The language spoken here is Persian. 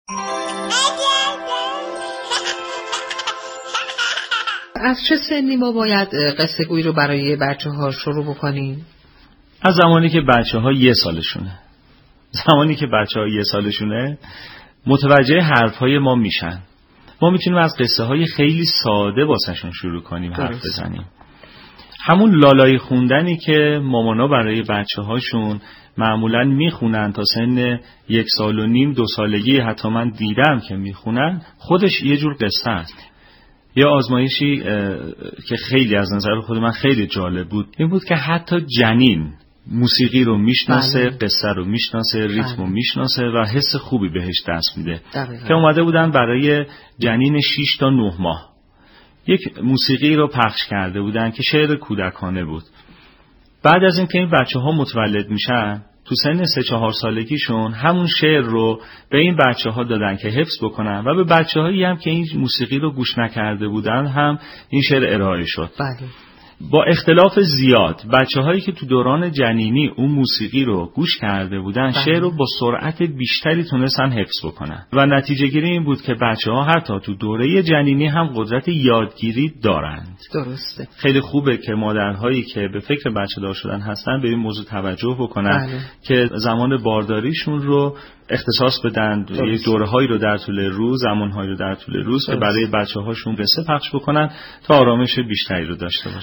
از چه سنی ما باید قصه گویی رو برای بچه‌ها شروع بکنیم؟ از زمانی که بچه‌ها 1 سالشونه. زمانی که بچه‌ها 1 سالشونه متوجه حرف‌های ما میشن. ما میتونیم از قصه‌های خیلی ساده واسهشون شروع کنیم حرف بزنیم. همون لالایی خوندنی که مامانا برای بچه‌هاشون معمولاً میخونن تا سن 1 سال و نیم 2 سالگی، حتی من دیدم که میخونن، خودش یه جور قصه است. یه آزمایشی که خیلی از نظر خود من خیلی جالب بود این بود که حتی جنین موسیقی رو میشناسه، قصه رو میشناسه، ریتم رو میشناسه و حس خوبی بهش دست میده. که اومده بودن برای جنین 6 تا 9 ماه یک موسیقی رو پخش کرده بودن که شعر کودکانه بود. بعد از اینکه این بچه‌ها متولد میشن تو سن 3-4 سالگیشون همون شعر رو به این بچه‌ها دادن که حفظ بکنن و به بچه‌هایی هم که این موسیقی رو گوش نکرده بودن هم این شعر ارائه شد. بله. با اختلاف زیاد بچه‌هایی که تو دوران جنینی اون موسیقی رو گوش کرده بودن شعر رو با سرعت بیشتری تونستن حفظ بکنن و نتیجه گیری این بود که بچه‌ها حتی تو دوره جنینی هم قدرت یادگیری دارند. درسته. خیلی خوبه که مادرهایی که به فکر بچه دار شدن هستن به این موضوع توجه بکنن که زمان بارداریشون رو اختصاص بدن، یک دوره‌هایی رو در طول روز، زمان‌هایی رو در طول روز که برای بچه‌هاشون قصه پخش بکنن تا آرامش بیشتری رو داشته باشن.